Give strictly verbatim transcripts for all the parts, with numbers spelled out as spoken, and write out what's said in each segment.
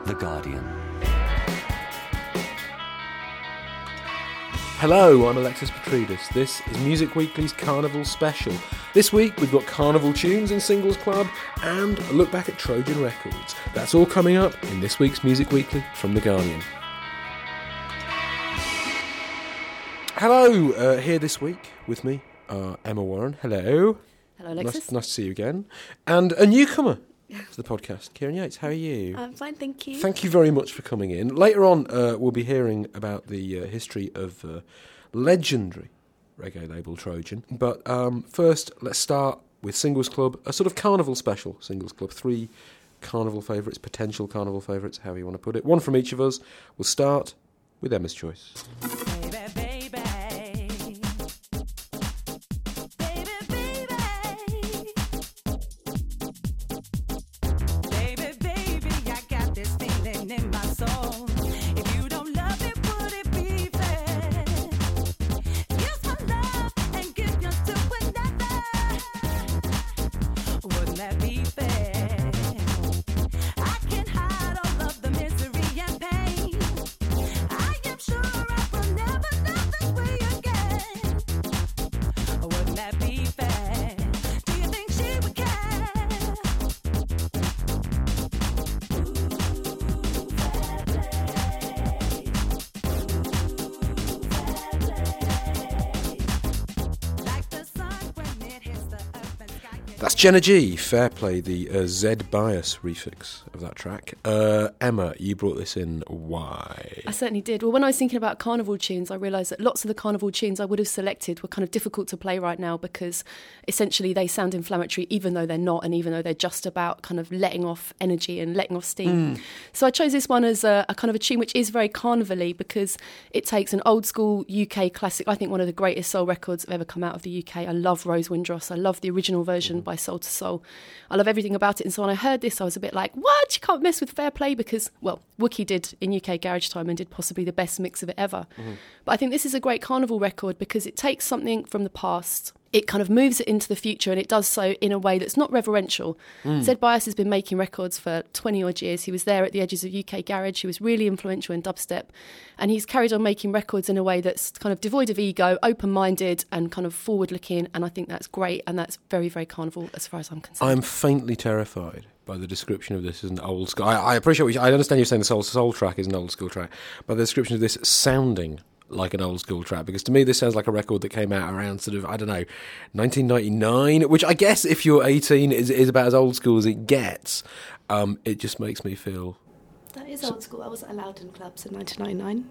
The Guardian. Hello, I'm Alexis Petridis. This is Music Weekly's Carnival Special. This week we've got Carnival tunes in Singles Club and a look back at Trojan Records. That's all coming up in this week's Music Weekly from The Guardian. Hello, uh, here this week with me are Emma Warren. Hello. Hello, Alexis. Nice, nice to see you again. And a newcomer to the podcast, Kieran Yates. How are you? I'm fine, thank you. Thank you very much for coming in. Later on, uh, we'll be hearing about the uh, history of uh, legendary reggae label Trojan. But um, first, let's start with Singles Club, a sort of carnival special Singles Club. Three carnival favourites, potential carnival favourites, however you want to put it. One from each of us. We'll start with Emma's choice. Baby, baby. That's Jenna G, Fair Play, the uh, Z-Bias refix of that track. Uh, Emma, you brought this in. Why? I certainly did. Well, when I was thinking about carnival tunes, I realised that lots of the carnival tunes I would have selected were kind of difficult to play right now because essentially they sound inflammatory even though they're not, and even though they're just about kind of letting off energy and letting off steam. Mm. So I chose this one as a, a kind of a tune which is very carnival-y because it takes an old school U K classic, I think one of the greatest soul records that have ever come out of the U K. I love Rose Windross. I love the original version mm. by Soul to Soul. I love everything about it. And so when I heard this, I was a bit like, what? You can't mess with Fair Play because, well, Wookie did in U K Garage Time and did possibly the best mix of it ever. Mm-hmm. But I think this is a great carnival record because it takes something from the past, it kind of moves it into the future, and it does so in a way that's not reverential. Mm. Z-Bias has been making records for twenty odd years. He was there at the edges of U K Garage. He was really influential in dubstep, and he's carried on making records in a way that's kind of devoid of ego, open-minded and kind of forward-looking, and I think that's great, and that's very, very carnival as far as I'm concerned. I'm faintly terrified by the description of this as an old school. I, I appreciate what you, I understand you're saying the Soul to Soul track is an old school track, but the description of this sounding like an old school track, because to me this sounds like a record that came out around sort of, I don't know, nineteen ninety-nine, which I guess if you're eighteen is, is about as old school as it gets. Um, it just makes me feel... That is old school. I wasn't allowed in clubs in nineteen ninety-nine.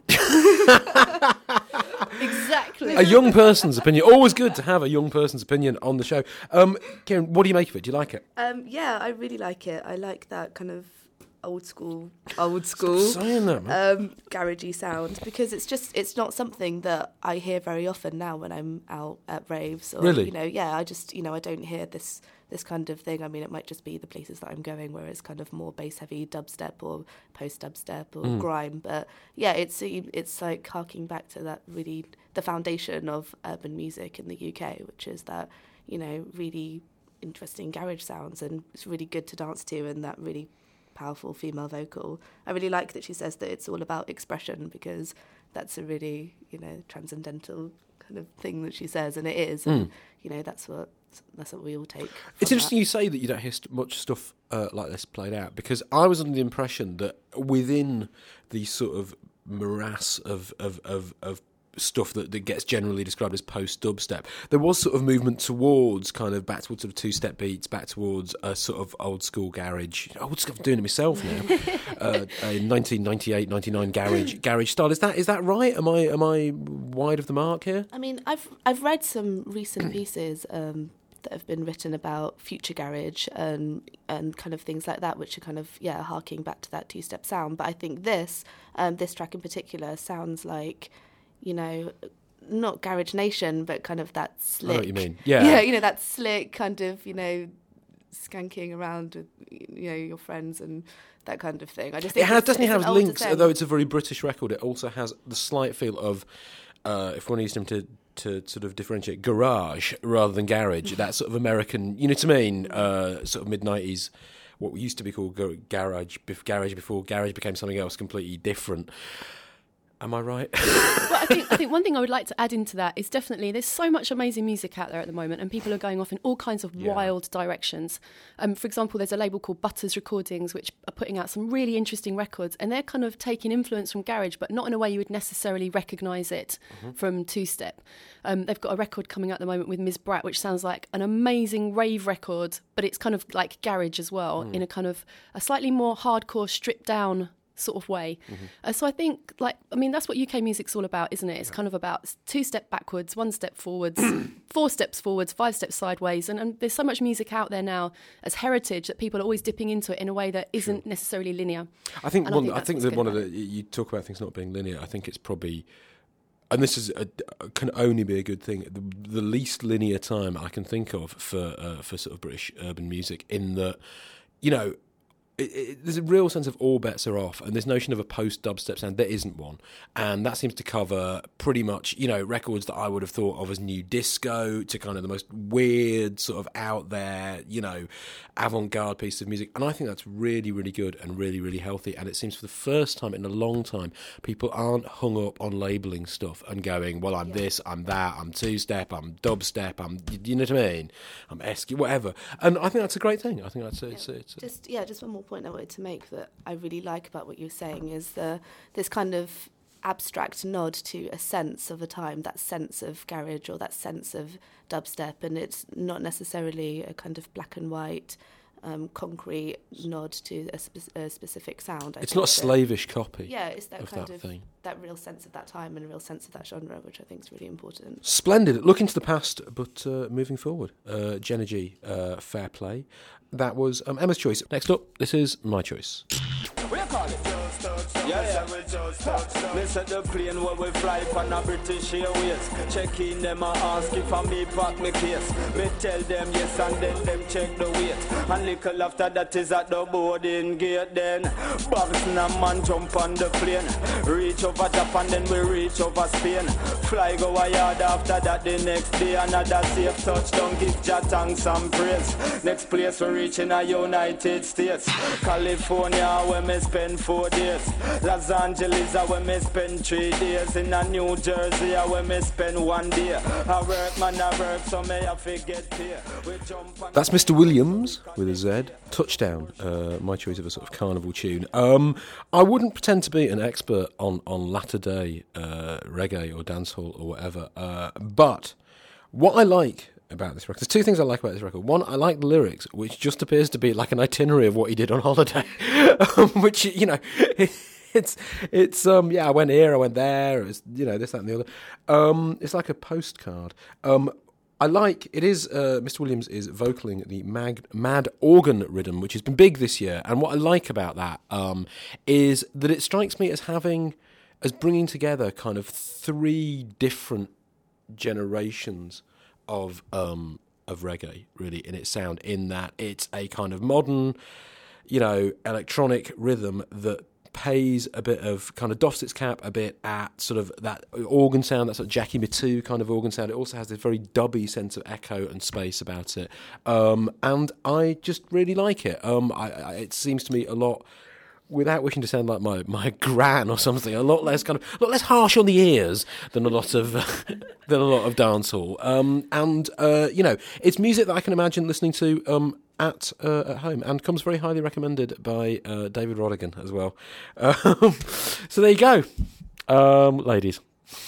Exactly. A young person's opinion. Always good to have a young person's opinion on the show. Um, Kieran, what do you make of it? Do you like it? Um, yeah, I really like it. I like that kind of old school, old school, Stop saying that, man. um, garagey sound, because it's just, it's not something that I hear very often now when I'm out at raves. Or, really? You know, yeah, I just, you know, I don't hear this this kind of thing. I mean, it might just be the places that I'm going where it's kind of more bass-heavy dubstep or post-dubstep or mm. grime. But yeah, it's it's like harking back to that really, the foundation of urban music in the U K, which is that, you know, really interesting garage sounds, and it's really good to dance to, and that really powerful female vocal. I really like that she says that it's all about expression, because that's a really, you know, transcendental kind of thing that she says, and it is. Mm. And, you know, that's what that's what we all take. It's interesting that. you say that you don't hear st- much stuff uh, like this played out, because I was under the impression that within the sort of morass of of of, of stuff that, that gets generally described as post-dubstep, there was sort of movement towards kind of back towards sort of two-step beats, back towards a sort of old-school garage. Old school, I'm doing it myself now. uh, a nineteen ninety-eight ninety-nine garage garage style. Is that is that right? Am I am I wide of the mark here? I mean, I've I've read some recent pieces um, that have been written about future garage and and kind of things like that, which are kind of yeah harking back to that two-step sound. But I think this um, this track in particular sounds like, you know, not Garage Nation, but kind of that slick. I know what you mean. Yeah. Yeah, you know, that slick kind of, you know, skanking around with, you know, your friends and that kind of thing. I just think it has, it's, doesn't it's it have an older links, thing. although it's a very British record, it also has the slight feel of, uh, if one needs them to, to sort of differentiate, garage rather than garage, that sort of American, you know what I mean, uh, sort of mid-nineties what used to be called gar- garage, bef- garage before garage became something else completely different. Am I right? Well, I think, I think one thing I would like to add into that is definitely there's so much amazing music out there at the moment, and people are going off in all kinds of Yeah. wild directions. Um, for example, there's a label called Butters Recordings, which are putting out some really interesting records, and they're kind of taking influence from garage, but not in a way you would necessarily recognise it mm-hmm. from two-step. Um, they've got a record coming out at the moment with Miz Brat, which sounds like an amazing rave record, but it's kind of like garage as well, mm. in a kind of a slightly more hardcore, stripped-down sort of way. Mm-hmm. Uh, so I think, like, I mean, that's what U K music's all about, isn't it? It's yeah. kind of about two step backwards, one step forwards, four steps forwards, five steps sideways. And, and there's so much music out there now as heritage that people are always dipping into it in a way that isn't sure. necessarily linear. I think and one, I think, I think that one of the, you talk about things not being linear, I think it's probably, and this is a, can only be a good thing, the, the least linear time I can think of for uh, for sort of British urban music, in that, you know, It, it, there's a real sense of all bets are off, and this notion of a post-dubstep sound, there isn't one, and that seems to cover pretty much, you know, records that I would have thought of as new disco to kind of the most weird, sort of out there, you know, avant-garde piece of music, and I think that's really, really good and really, really healthy, and it seems for the first time in a long time, people aren't hung up on labelling stuff and going, well, I'm yeah. this, I'm that, I'm two-step, I'm dubstep, I'm, you know what I mean, I'm esky, whatever, and I think that's a great thing. I think that's a, yeah. it's, a, it's a, just yeah, just one more point I wanted to make that I really like about what you're saying is the this kind of abstract nod to a sense of a time, that sense of garage or that sense of dubstep, and it's not necessarily a kind of black and white um, concrete nod to a, spe- a specific sound. I it's not a slavish copy. Yeah, it's that of kind that of thing. That real sense of that time and a real sense of that genre, which I think is really important. Splendid. Looking to the past, but uh, moving forward. Uh, Jenna G, uh, fair play. That was um, Emma's choice. Next up, this is my choice. What do you call it? Yeah, yeah. Me set the plane where we fly on a British Airways. Check in them and ask if I me pack me case. Me tell them yes and then them check the weight. And little after that is at the boarding gate then. Babs and a man jump on the plane. Reach over Japan then we reach over Spain. Fly go a yard after that the next day. Another safe touchdown, give Jah thanks and praise. Next place we reach in the United States. California where me spend four days. Los Angeles where me spend three days. In a New Jersey where me spend one day. I work man I work so me have to get paid. That's Mister Williams with a Z. Touchdown, uh, my choice of a sort of carnival tune. Um, I wouldn't pretend to be an expert on, on latter day uh, reggae or dancehall or whatever, uh, but what I like about this record, there's two things I like about this record. One, I like the lyrics, which just appears to be like an itinerary of what he did on holiday, um, which, you know, it's, it's um, yeah, I went here, I went there, it's, you know, this, that and the other. Um, it's like a postcard. Um, I like, it is, uh, Mister Williams is vocaling the mag, Mad Organ Rhythm, which has been big this year. And what I like about that um, is that it strikes me as having, as bringing together kind of three different generations of um, of reggae, really, in its sound, in that it's a kind of modern, you know, electronic rhythm that pays a bit of, kind of doffs its cap a bit at sort of that organ sound, that sort of Jackie Mittoo kind of organ sound. It also has this very dubby sense of echo and space about it. Um, and I just really like it. Um, I, I, it seems to me a lot, without wishing to sound like my, my gran or something, a lot less kind of, a lot less harsh on the ears than a lot of uh, than a lot of dancehall. Um, and uh, you know, it's music that I can imagine listening to um, at uh, at home, and comes very highly recommended by uh, David Rodigan as well. Um, so there you go, um, ladies.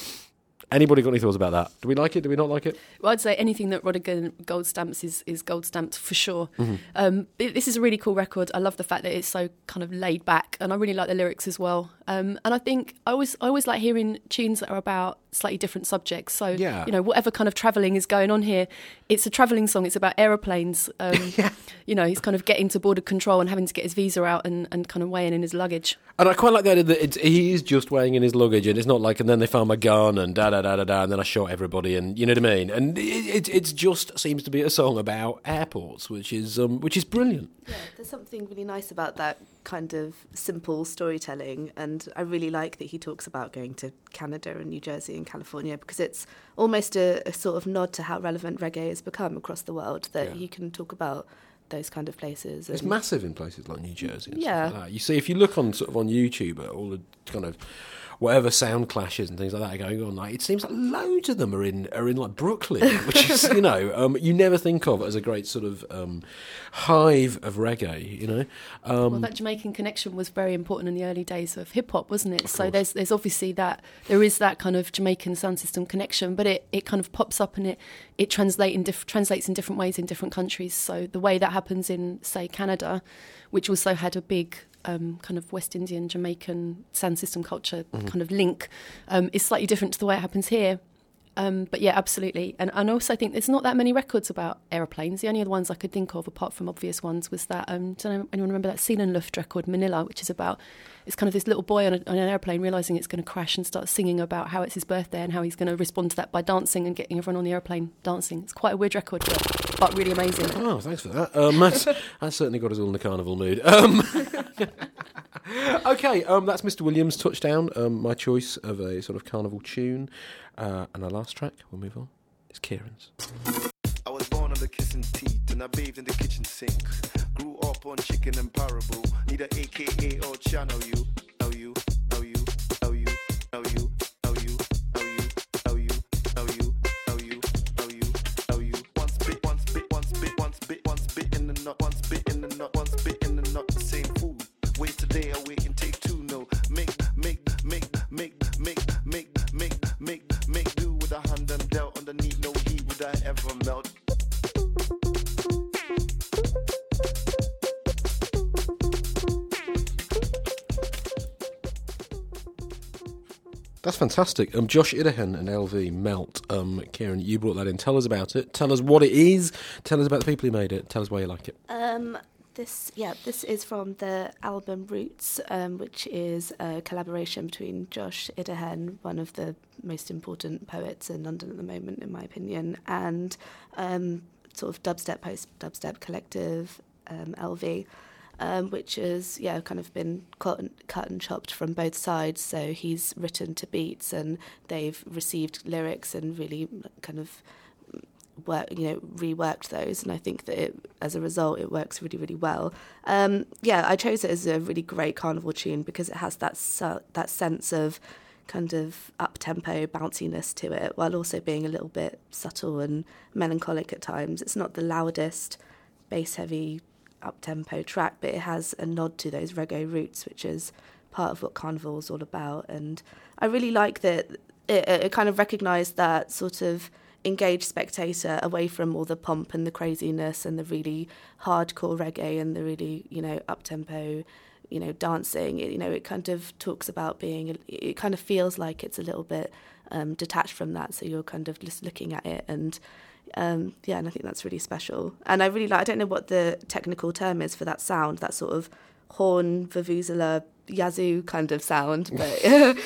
Anybody got any thoughts about that? Do we like it? Do we not like it? Well, I'd say anything that Rodigan gold stamps is, is gold stamped for sure. Mm-hmm. Um, it, this is a really cool record. I love the fact that it's so kind of laid back, and I really like the lyrics as well. Um, and I think I always I always like hearing tunes that are about slightly different subjects. So yeah. you know, whatever kind of travelling is going on here, it's a travelling song. It's about aeroplanes. Um, yeah. You know, he's kind of getting to border control and having to get his visa out and, and kind of weighing in his luggage. And I quite like the idea that it's, he is just weighing in his luggage, and it's not like, and then they found my gun and da da da da da, and then I shot everybody, and you know what I mean. And it it, it just seems to be a song about airports, which is um, which is brilliant. Yeah, there's something really nice about that kind of simple storytelling, and I really like that he talks about going to Canada and New Jersey and California, because it's almost a, a sort of nod to how relevant reggae has become across the world, that yeah. he can talk about those kind of places. It's and massive in places like New Jersey and Yeah. stuff like that. You see, if you look on sort of on YouTube at all the kind of whatever sound clashes and things like that are going on, like it seems like loads of them are in are in like Brooklyn, which is, you know, um, you never think of as a great sort of um, hive of reggae, you know. Um, Well, that Jamaican connection was very important in the early days of hip hop, wasn't it? Of So course. there's there's obviously that there is that kind of Jamaican sound system connection, but it, it kind of pops up and it it translate in diff- translates in different ways in different countries. So the way that happens in, say, Canada, which also had a big um, kind of West Indian Jamaican sound system culture kind of link, um, is slightly different to the way it happens here. Um, but yeah, absolutely. And and also I think there's not that many records about aeroplanes. The only other ones I could think of, apart from obvious ones, was that, um, don't know, anyone remember that Seelenluft record, Manila, which is about, it's kind of this little boy on, a, on an aeroplane realising it's going to crash and starts singing about how it's his birthday and how he's going to respond to that by dancing and getting everyone on the aeroplane dancing. It's quite a weird record, but, but really amazing. Oh, thanks for that. Um, that's, that's certainly got us all in the carnival mood. Um, okay, um, that's Mister Williams' Touchdown, um, my choice of a sort of carnival tune. Uh, and our last track, we'll move on, is Kieran's. I was born on the kissing teeth and I bathed in the kitchen sink. Grew up on chicken and parable. Need a A K A or channel you. Know you, know you, know you, know you, know you, know you, know you, know you, know you, know you, know you. Once bit, once bit, once bit, once bit, once bit in the nut, once bit in the nut, once bit in the nut. The same food. Wait today, I wait and take two. No, make, make, make, make, make, make, make, make, make do with a hand and dealt underneath. No heat would I ever melt. That's fantastic. Um, Josh Idehen and L V, Melt. Um, Kieran, you brought that in. Tell us about it. Tell us what it is. Tell us about the people who made it. Tell us why you like it. Um, this, yeah, this is from the album Roots, um, which is a collaboration between Josh Idehen, one of the most important poets in London at the moment, in my opinion, and um, sort of dubstep, post-dubstep collective, um, L V, um, which has, yeah, kind of been cut and, cut and chopped from both sides. So he's written to beats and they've received lyrics and really kind of work, you know, reworked those, and I think that it, as a result, it works really, really well. Um, yeah, I chose it as a really great carnival tune because it has that su- that sense of kind of up-tempo bounciness to it, while also being a little bit subtle and melancholic at times. It's not the loudest, bass-heavy, up-tempo track, but it has a nod to those reggae roots, which is part of what carnival is all about. And I really like that it, it kind of recognised that sort of engaged spectator away from all the pomp and the craziness and the really hardcore reggae and the really, you know, up-tempo, you know, dancing. It, you know, it kind of talks about being, it kind of feels like it's a little bit um, detached from that, so you're kind of just looking at it and um, yeah, and I think that's really special. And I really like, I don't know what the technical term is for that sound, that sort of horn, vuvuzela, yazoo kind of sound, but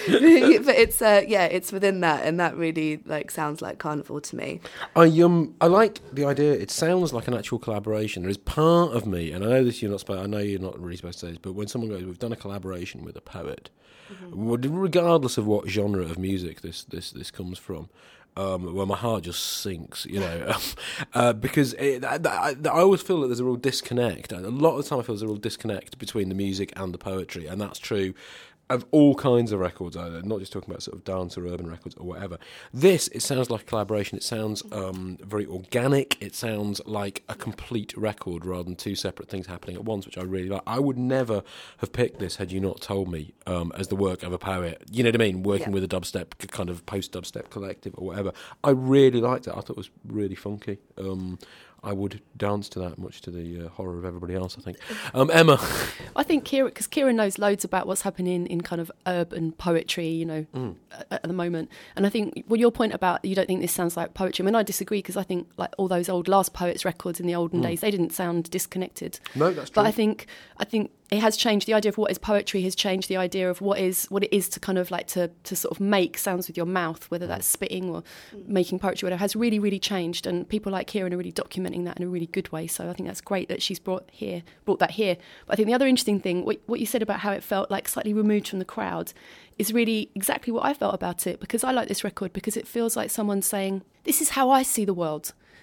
but it's uh, yeah, it's within that, and that really like sounds like carnival to me. I um I like the idea. It sounds like an actual collaboration. There is part of me, and I know this you're not supposed. I know you're not really supposed to say this, but when someone goes, "We've done a collaboration with a poet," mm-hmm. regardless of what genre of music this this this comes from. Um, well, my heart just sinks, you know, uh, because it, I, I, I always feel that there's a real disconnect. A lot of the time I feel there's a real disconnect between the music and the poetry, and that's true of all kinds of records, either, not just talking about sort of dance or urban records or whatever. This, it sounds like a collaboration. It sounds um, very organic. It sounds like a complete record rather than two separate things happening at once, which I really like. I would never have picked this had you not told me um, as the work of a poet. You know what I mean? Working yeah. with a dubstep, kind of post-dubstep collective or whatever. I really liked it. I thought it was really funky. Um, I would dance to that, much to the uh, horror of everybody else, I think. Um, Emma? I think Kieran, because Kieran knows loads about what's happening in kind of urban poetry, you know, mm. at, at the moment. And I think, well, your point about you don't think this sounds like poetry, I mean, I disagree, because I think like all those old Last Poets records in the olden mm. days, they didn't sound disconnected. No, that's true. But I think, I think it has changed. The idea of what is poetry has changed. The idea of what is what it is to kind of like to, to sort of make sounds with your mouth, whether that's spitting or mm. making poetry, whatever, has really, really changed. And people like Kieran are really documenting that in a really good way. So I think that's great that she's brought here, brought that here. But I think the other interesting thing, what, what you said about how it felt like slightly removed from the crowd, is really exactly what I felt about it. Because I like this record because it feels like someone saying, "This is how I see the world.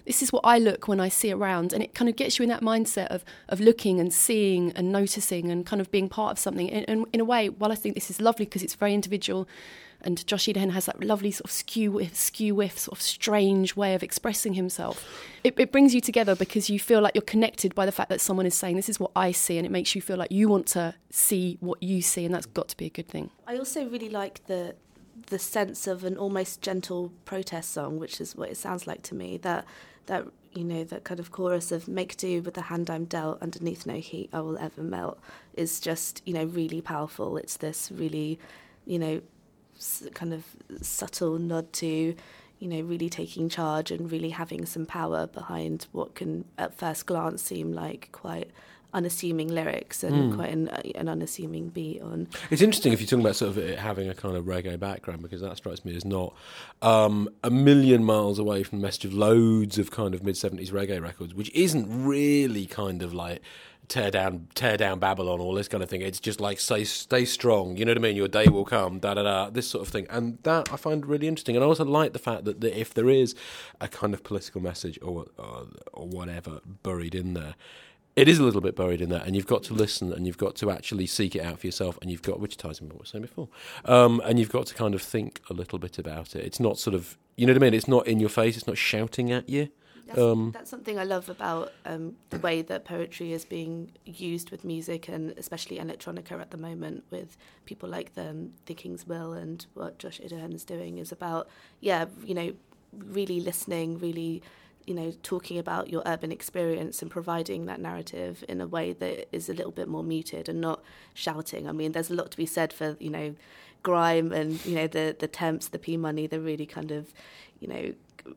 this is what I look when I see around, and it kind of gets you in that mindset of of looking and seeing and noticing and kind of being part of something. And, and in a way, while I think this is lovely because it's very individual, and Josh Edahen has that lovely sort of skew whiff, skew whiff, sort of strange way of expressing himself. It, it brings you together because you feel like you're connected by the fact that someone is saying, this is what I see, and it makes you feel like you want to see what you see, and that's got to be a good thing. I also really like the the sense of an almost gentle protest song, which is what it sounds like to me, that that you know, that kind of chorus of make do with the hand I'm dealt, underneath no heat I will ever melt, is just, you know, really powerful. It's this really, you know, kind of subtle nod to, you know, really taking charge and really having some power behind what can at first glance seem like quite unassuming lyrics and mm. quite an, an unassuming beat on. It's interesting if you're talking about sort of it having a kind of reggae background, because that strikes me as not um, a million miles away from the message of loads of kind of mid-seventies reggae records, which isn't really kind of like tear down tear down Babylon, all this kind of thing. It's just like say stay strong, you know what I mean, your day will come, da da da, this sort of thing. And that I find really interesting. And I also like the fact that, that if there is a kind of political message or, or or whatever buried in there, it is a little bit buried in that, and you've got to listen, and you've got to actually seek it out for yourself, and you've got, which ties in with what I was saying before, um, and you've got to kind of think a little bit about it. It's not sort of, you know what I mean, it's not in your face, it's not shouting at you. That's, um, that's something I love about um, the way that poetry is being used with music, and especially electronica at the moment, with people like the, the King's Will and what Josh Edahen is doing, is about, yeah, you know, really listening, really, you know, talking about your urban experience and providing that narrative in a way that is a little bit more muted and not shouting. I mean, there's a lot to be said for, you know, grime and, you know, the, the temps, the P Money, the really kind of, you know,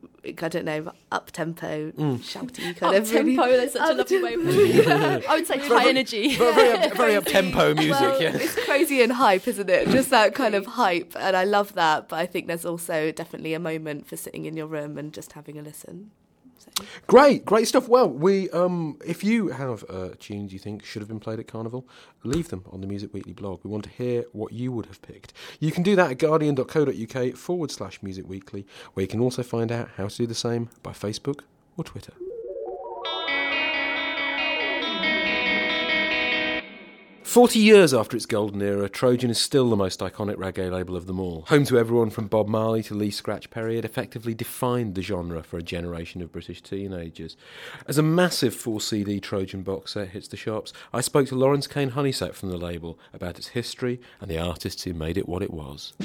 I don't know, up-tempo, mm. shouty kind of... Up-tempo, really, that's such a lovely way of putting it. I would say high energy. Very, very, up, very up-tempo music, well, yeah. It's crazy and hype, isn't it? Just that kind of hype, and I love that, but I think there's also definitely a moment for sitting in your room and just having a listen. So. Great, great stuff. Well, we, um, if you have uh, tunes you think should have been played at Carnival, leave them on the Music Weekly blog. We want to hear what you would have picked. You can do that at guardian.co.uk forward slash Music Weekly, where you can also find out how to do the same by Facebook or Twitter. Forty years after its golden era, Trojan is still the most iconic reggae label of them all. Home to everyone from Bob Marley to Lee Scratch Perry, it effectively defined the genre for a generation of British teenagers. As a massive four C D Trojan box set hits the shops, I spoke to Lawrence Kane Honeysett from the label about its history and the artists who made it what it was.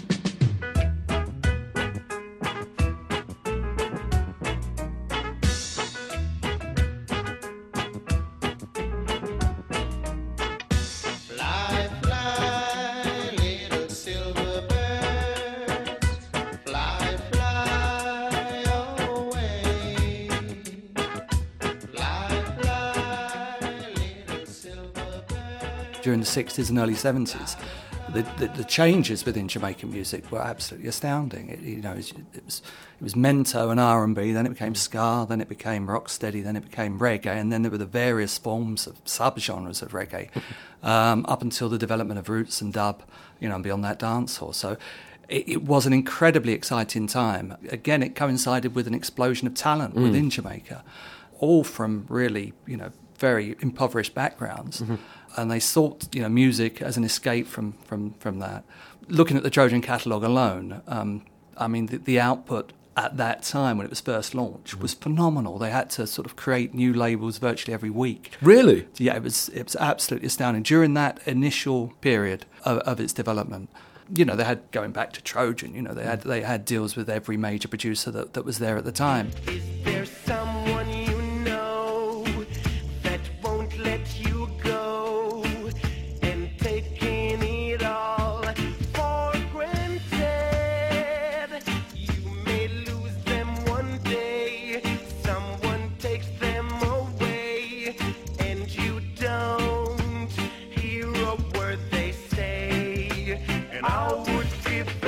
During the sixties and early seventies, the, the, the changes within Jamaican music were absolutely astounding. It, you know, it, it was it was mento and R and B, then it became ska, then it became rocksteady, then it became reggae, and then there were the various forms of subgenres of reggae, um, up until the development of roots and dub, you know, and beyond that dancehall. So it, it was an incredibly exciting time. Again, it coincided with an explosion of talent mm. within Jamaica, all from really, you know, very impoverished backgrounds. Mm-hmm. And they sought, you know, music as an escape from, from, from that. Looking at the Trojan catalogue alone, um, I mean, the, the output at that time when it was first launched mm-hmm. was phenomenal. They had to sort of create new labels virtually every week. Really? Yeah, it was it was absolutely astounding. During that initial period of, of its development, you know, they had, going back to Trojan, you know, they had they had deals with every major producer that, that was there at the time. Is there someone you know that won't let you go and taking it all for granted? You may lose them one day, someone takes them away, and you don't hear a word they say. And I would give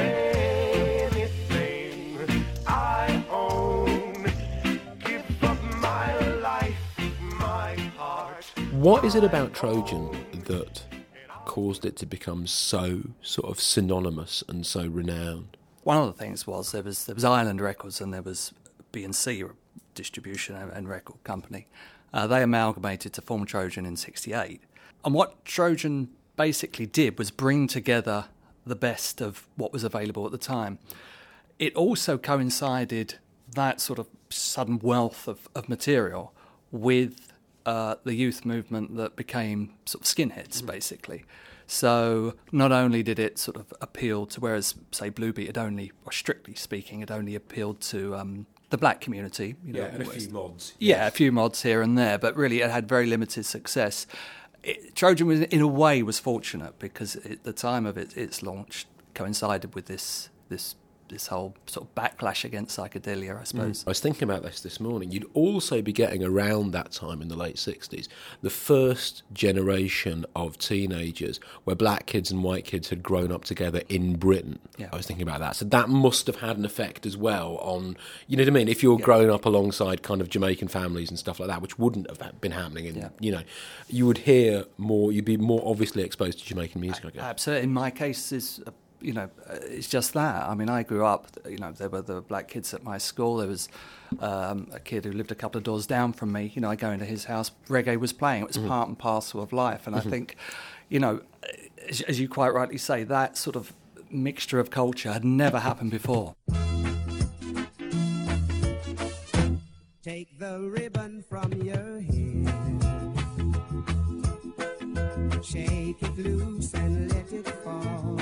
anything I own, give up my life, my heart. What is it about Trojan that caused it to become so sort of synonymous and so renowned? One of the things was there was there was Island Records and there was B and C distribution and, and record company. Uh, they amalgamated to form Trojan in sixty-eight. And what Trojan basically did was bring together the best of what was available at the time. It also coincided, that sort of sudden wealth of, of material, with uh, the youth movement that became sort of skinheads, mm. basically. So not only did it sort of appeal to, whereas, say, Bluebeat had only, or strictly speaking, had only appealed to um, the black community. You know, yeah, and a few mods. Yeah, yes. a few mods here and there, but really it had very limited success. It, Trojan, was, in a way, was fortunate because at the time of it, its launch coincided with this this this whole sort of backlash against psychedelia, I suppose. Mm. I was thinking about this this morning. You'd also be getting around that time in the late sixties the first generation of teenagers where black kids and white kids had grown up together in Britain. Yeah. I was thinking about that. So that must have had an effect as well on, you know what I mean, if you're yeah. growing up alongside kind of Jamaican families and stuff like that, which wouldn't have been happening in, yeah. you know, you would hear more, you'd be more obviously exposed to Jamaican music, I guess. Absolutely. In my case, is you know, it's just that. I mean, I grew up, you know, there were the black kids at my school. There was um, a kid who lived a couple of doors down from me. You know, I go into his house, reggae was playing. It was mm-hmm. part and parcel of life. And mm-hmm. I think, you know, as, as you quite rightly say, that sort of mixture of culture had never happened before. Take the ribbon from your head, shake it loose and let it fall.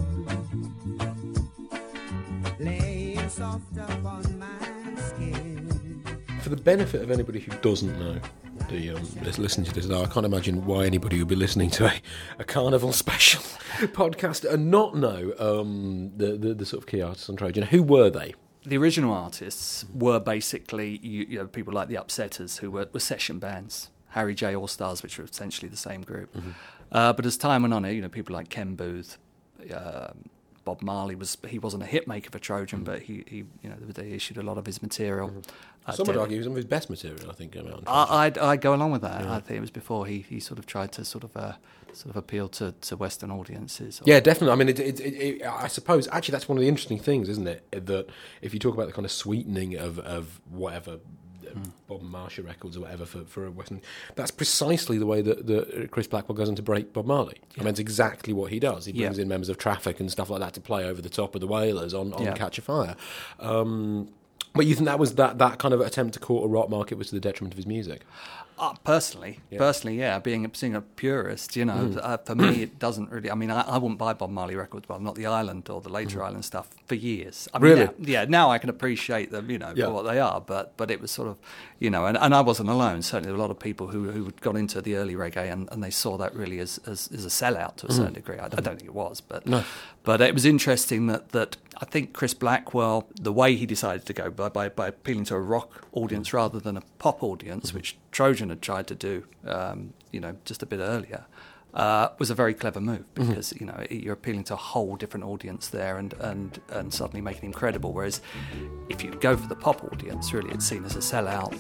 Lay it soft upon my skin. For the benefit of anybody who doesn't know, the um, listening to this now, I can't imagine why anybody would be listening to a, a Carnival special podcast and not know um, the, the the sort of key artists on Trojan. Who were they? The original artists were basically you, you know people like the Upsetters, who were, were session bands. Harry J. All Stars, which were essentially the same group. Mm-hmm. Uh, but as time went on, you know, people like Ken Booth, uh, Bob Marley was he wasn't a hit maker for Trojan, mm-hmm. but he, he you know they issued a lot of his material. Mm-hmm. Uh, Some would argue it was some of his best material, I think. I, I'd, I'd go along with that. Yeah. I think it was before he, he sort of tried to sort of uh, sort of appeal to, to Western audiences. Or, yeah, definitely. I mean, it, it, it, it, I suppose actually that's one of the interesting things, isn't it? That if you talk about the kind of sweetening of of whatever. Mm. Bob Marshall records or whatever for, for a Western, that's precisely the way that, that Chris Blackwell goes on to break Bob Marley. Yeah. I mean, it's exactly what he does. He brings yeah. in members of Traffic and stuff like that to play over the top of the Wailers on, on yeah. Catch a Fire. Um, but you think that was that, that kind of attempt to court a rock market was to the detriment of his music? Uh, personally, yeah. personally, yeah. Being a, being a purist, you know, mm. uh, for me, it doesn't really. I mean, I, I wouldn't buy Bob Marley records, well, not the Island or the later mm. Island stuff, for years. I mean, really? Now, yeah. Now I can appreciate them, you know, yeah. for what they are. But but it was sort of, you know, and, and I wasn't alone. Certainly, there were a lot of people who who got into the early reggae and, and they saw that really as, as, as a sellout to a mm. certain degree. I, I don't think it was, but no. but it was interesting that that I think Chris Blackwell, the way he decided to go by by, by appealing to a rock audience rather than a pop audience, mm. which Trojan had tried to do, um, you know, just a bit earlier, uh, was a very clever move because, mm-hmm. you know, you're appealing to a whole different audience there and, and, and suddenly making him credible. Whereas if you go for the pop audience, really it's seen as a sellout.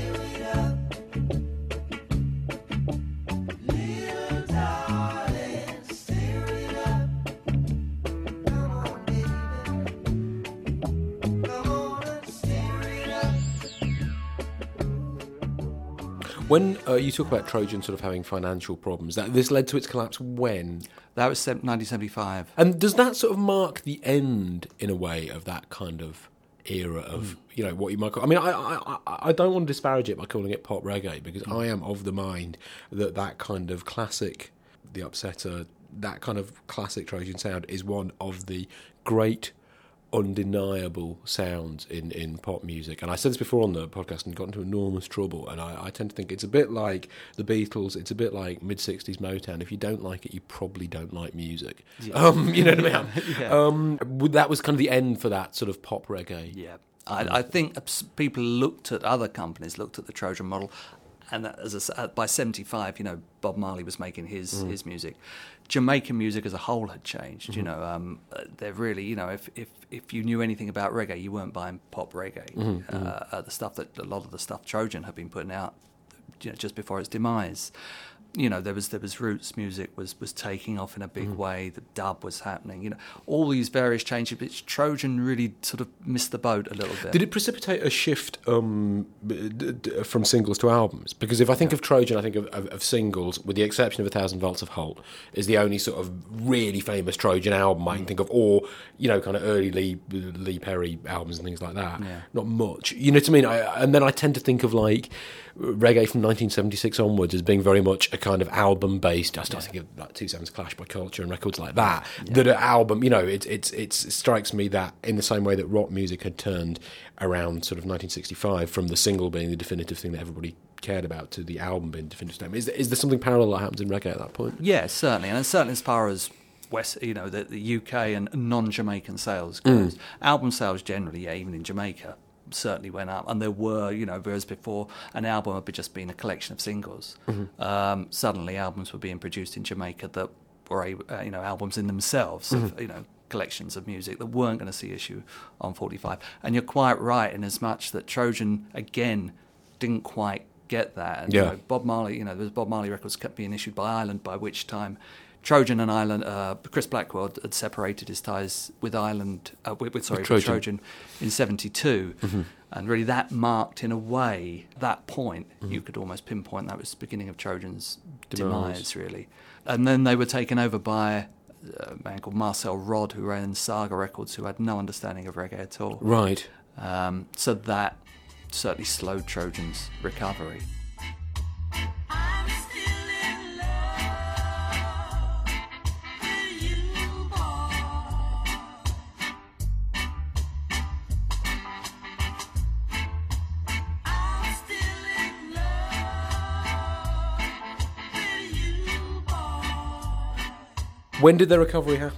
When uh, you talk about Trojan sort of having financial problems, that this led to its collapse when? That was nineteen seventy-five. And does that sort of mark the end, in a way, of that kind of era of, mm. you know, what you might call... I mean, I, I I don't want to disparage it by calling it pop reggae, because mm. I am of the mind that that kind of classic, the Upsetter, that kind of classic Trojan sound is one of the great... undeniable sounds in, in pop music. And I said this before on the podcast and got into enormous trouble, and I, I tend to think it's a bit like the Beatles, it's a bit like mid-sixties Motown. If you don't like it, you probably don't like music. Yeah. Um, you know what I mean? yeah. um, that was kind of the end for that sort of pop reggae. Yeah. I, I think people looked at, other companies looked at the Trojan model, and as a, by seventy-five, you know, Bob Marley was making his, mm. his music. Jamaican music as a whole had changed. Mm-hmm. You know, um, they're really, you know, if, if if you knew anything about reggae, you weren't buying pop reggae. Mm-hmm. Uh, uh, the stuff that a lot of the stuff Trojan had been putting out, you know, just before its demise. you know, there was there was roots music was, was taking off in a big Mm. way. The dub was happening. You know, all these various changes. But Trojan really sort of missed the boat a little bit. Did it precipitate a shift um, b- d- d- from singles to albums? Because if I think of Trojan, I think of, of, of singles, with the exception of A Thousand Volts of Holt, is the only sort of really famous Trojan album I can think of, or, you know, kind of early Lee, Lee Perry albums and things like that. Yeah. Not much. You know what I mean? I, and then I tend to think of, like, reggae from nineteen seventy-six onwards as being very much a kind of album-based. I start Yeah. thinking of like Two Sevens Clash by Culture and records like that. Yeah. That an album, you know, it, it's it's it strikes me that in the same way that rock music had turned around sort of nineteen sixty-five from the single being the definitive thing that everybody cared about to the album being definitive thing. Is, is there something parallel that happens in reggae at that point? Yeah, certainly, and certainly as far as West, you know, the, the U K and non-Jamaican sales goes, mm. album sales generally, yeah, even in Jamaica, certainly went up, and there were, you know, whereas before an album had just been a collection of singles, mm-hmm. um, suddenly albums were being produced in Jamaica that were, uh, you know, albums in themselves, mm-hmm. of, you know, collections of music that weren't going to see issue on forty-five. And you're quite right in as much that Trojan again didn't quite get that. And, yeah. you know, Bob Marley, you know, there was Bob Marley records kept being issued by Island, by which time Trojan and Island, uh, Chris Blackwell had separated his ties with Island, uh, with, with sorry, with Trojan. Trojan in seventy-two, mm-hmm. and really that marked, in a way, that point. Mm-hmm. You could almost pinpoint that was the beginning of Trojan's demise, demise really. And then they were taken over by a man called Marcel Rod, who ran Saga Records, who had no understanding of reggae at all. Right. Um, so that certainly slowed Trojan's recovery. When did the recovery happen?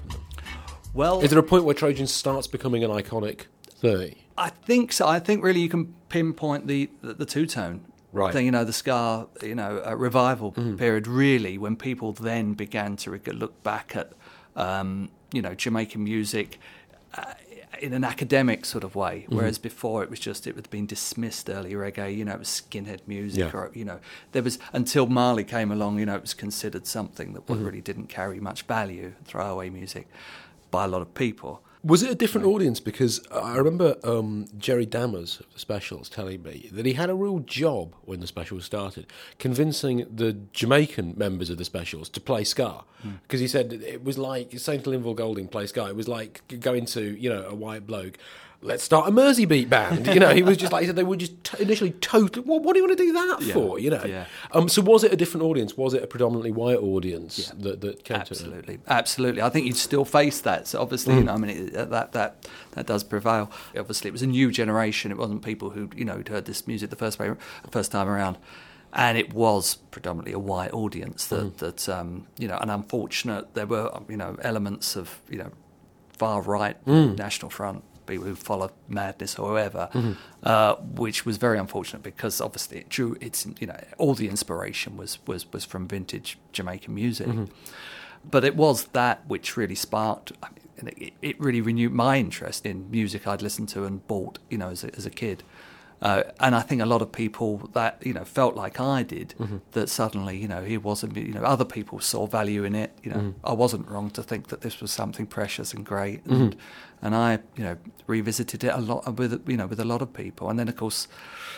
Well, is there a point where Trojan starts becoming an iconic thing? I think so. I think really you can pinpoint the the, the two tone, right? Thing, you know, the ska, you know, uh, revival mm. period. Really, when people then began to look back at, um, you know, Jamaican music uh, in an academic sort of way, whereas mm-hmm. before it was just it had been dismissed early reggae. You know, it was skinhead music, yeah. or you know, there was until Marley came along. You know, it was considered something that mm-hmm. really didn't carry much value, throwaway music, by a lot of people. Was it a different audience? Because I remember um, Jerry Dammers of the Specials telling me that he had a real job when the Specials started, convincing the Jamaican members of the Specials to play ska. Because mm. he said it was like Saint Linville Golding play ska. It was like going to, you know, a white bloke, let's start a Mersey beat band. You know, he was just like, he said they were just t- initially totally, well, what do you want to do that yeah. for? You know? Yeah. Um, so was it a different audience? Was it a predominantly white audience yeah. that, that came Absolutely. to it? Absolutely. I think you'd still face that. So obviously, mm. you know, I mean, it, that, that, that does prevail. Obviously, it was a new generation. It wasn't people who, you know, who'd heard this music the first way, first time around. And it was predominantly a white audience that, mm. that um, you know, and unfortunate, there were, you know, elements of, you know, far-right, mm. National Front, people who follow Madness or whoever, mm-hmm. uh, which was very unfortunate because obviously it drew, it's, you know, all the inspiration was, was, was from vintage Jamaican music. Mm-hmm. But it was that which really sparked, I mean, it, it really renewed my interest in music I'd listened to and bought, you know, as a, as a kid. Uh, and I think a lot of people that, you know, felt like I did, mm-hmm. that suddenly, you know, he wasn't, you know, other people saw value in it. You know, mm-hmm. I wasn't wrong to think that this was something precious and great. And, mm-hmm. and I, you know, revisited it a lot with, you know, with a lot of people. And then, of course,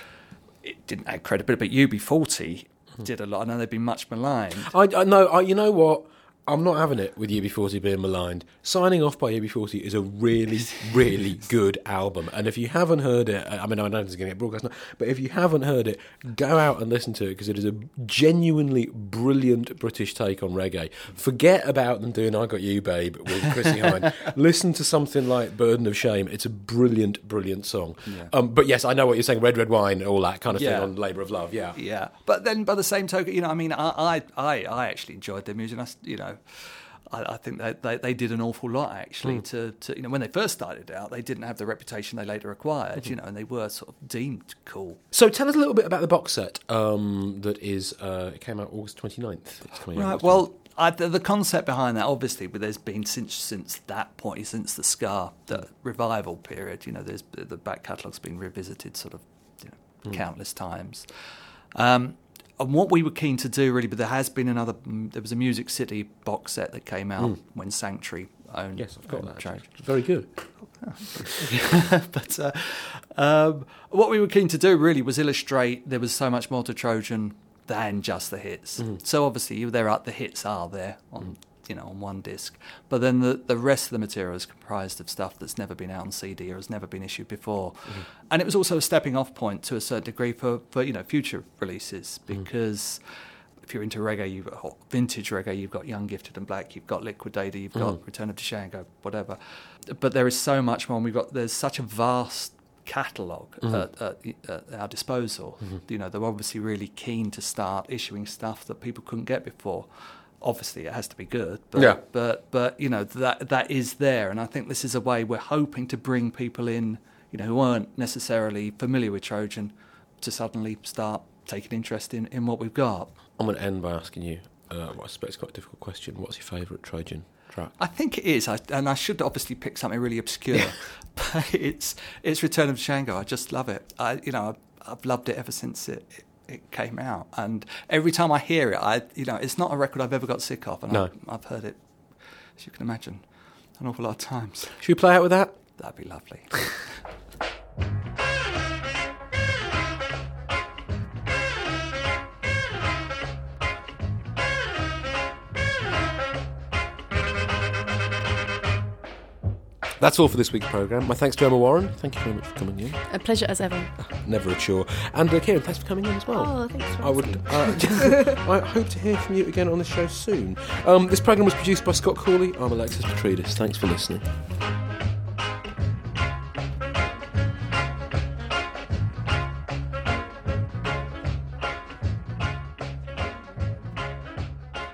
it didn't add credibility, but U B forty mm-hmm. did a lot. I know they've been much maligned. I, I know, I, you know what? I'm not having it with U B forty being maligned. Signing Off by U B forty is a really, really good album. And if you haven't heard it, I mean, I know it's going to get broadcast now, but if you haven't heard it, go out and listen to it because it is a genuinely brilliant British take on reggae. Forget about them doing I Got You, Babe with Chrissy Hine. Listen to something like Burden of Shame. It's a brilliant, brilliant song. Yeah. Um, but yes, I know what you're saying, Red, Red Wine, all that kind of yeah. thing on Labour of Love, yeah. Yeah. But then by the same token, you know, I mean, I I, I actually enjoyed their music. I, you know, I, I think they, they they did an awful lot actually mm. to, to you know when they first started out they didn't have the reputation they later acquired mm-hmm. you know and they were sort of deemed cool. So tell us a little bit about the box set um, that is uh, it came out August twenty-ninth. It's coming right. out Well, I, the, the concept behind that obviously, but there's been since since that point since the ska the revival period. You know, there's the back catalogue's been revisited sort of you know, mm. countless times. Um, and what we were keen to do, really, but there has been another. There was a Music City box set that came out mm. when Sanctuary owned. Yes, I've got that. Trojan. Very good. But uh, um, what we were keen to do really was illustrate there was so much more to Trojan than just the hits. Mm. So obviously, there are the hits are there on. Mm. You know, on one disc, but then the, the rest of the material is comprised of stuff that's never been out on C D or has never been issued before, mm-hmm. and it was also a stepping off point to a certain degree for, for you know future releases, because mm. if you're into reggae, you've got vintage reggae, you've got Young, Gifted and Black, you've got Liquidator, you've got mm. Return of Django, whatever, but there is so much more. And we've got there's such a vast catalogue mm-hmm. at, at, at our disposal. Mm-hmm. You know, they're obviously really keen to start issuing stuff that people couldn't get before. Obviously, it has to be good, but, yeah. but but you know that that is there, and I think this is a way we're hoping to bring people in, you know, who aren't necessarily familiar with Trojan, to suddenly start taking interest in, in what we've got. I'm going to end by asking you, uh, what I suspect is quite a difficult question. What's your favourite Trojan track? I think it is, I, and I should obviously pick something really obscure, but it's it's Return of Django. I just love it. I you know I've, I've loved it ever since it. it It came out, and every time I hear it, I you know it's not a record I've ever got sick of, and no. I've, I've heard it, as you can imagine, an awful lot of times. Should we play out with that? That'd be lovely. That's all for this week's programme. My thanks to Emma Warren. Thank you very much for coming in. A pleasure as ever. Never a chore. And uh, Kieran, thanks for coming in as well. Oh, thanks for I would. Uh, I hope to hear from you again on the show soon. Um, this programme was produced by Scott Cooley. I'm Alexis Petridis. Thanks for listening.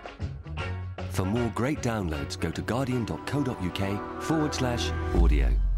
For more great downloads, go to guardian.co.uk forward slash audio.